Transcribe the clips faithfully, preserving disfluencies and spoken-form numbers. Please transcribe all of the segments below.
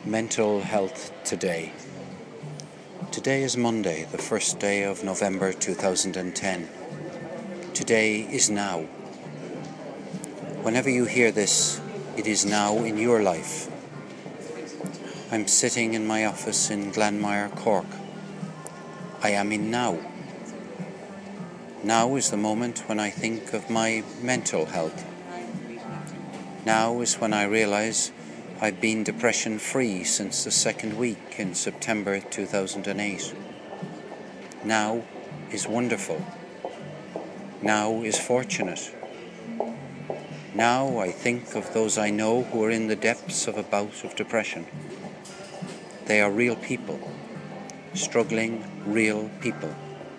Mental health today. Today is Monday, the first day of November two thousand ten. Today is now. Whenever you hear this, it is now in your life. I'm sitting in my office in Glanmire, Cork. I am in now. Now is the moment when I think of my mental health. Now is when I realise I've been depression-free since the second week in September two thousand eight. Now is wonderful. Now is fortunate. Now I think of those I know who are in the depths of a bout of depression. They are real people, struggling real people.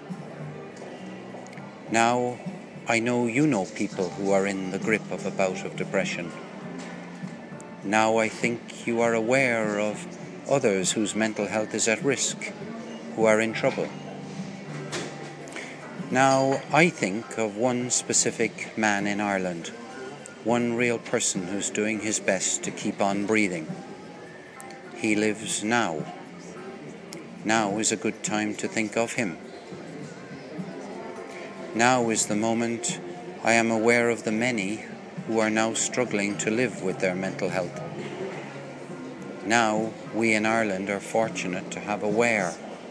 Now I know you know people who are in the grip of a bout of depression. Now I think you are aware of others whose mental health is at risk, who are in trouble. Now I think of one specific man in Ireland, one real person who's doing his best to keep on breathing. He lives now. Now is a good time to think of him. Now is the moment I am aware of the many who are now struggling to live with their mental health. Now we in Ireland are fortunate to have Aware.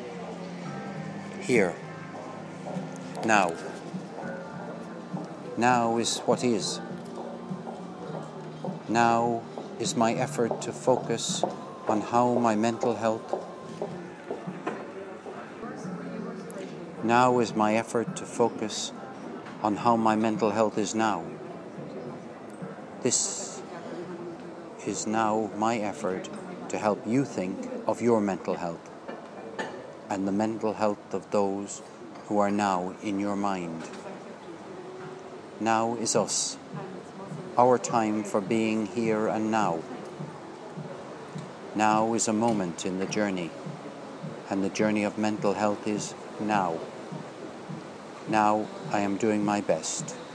Here. Now. Now is what is. Now is my effort to focus on how my mental health Now is my effort to focus on how my mental health is now. This is now my effort to help you think of your mental health and the mental health of those who are now in your mind. Now is us, our time for being here and now. Now is a moment in the journey, and the journey of mental health is now. Now I am doing my best.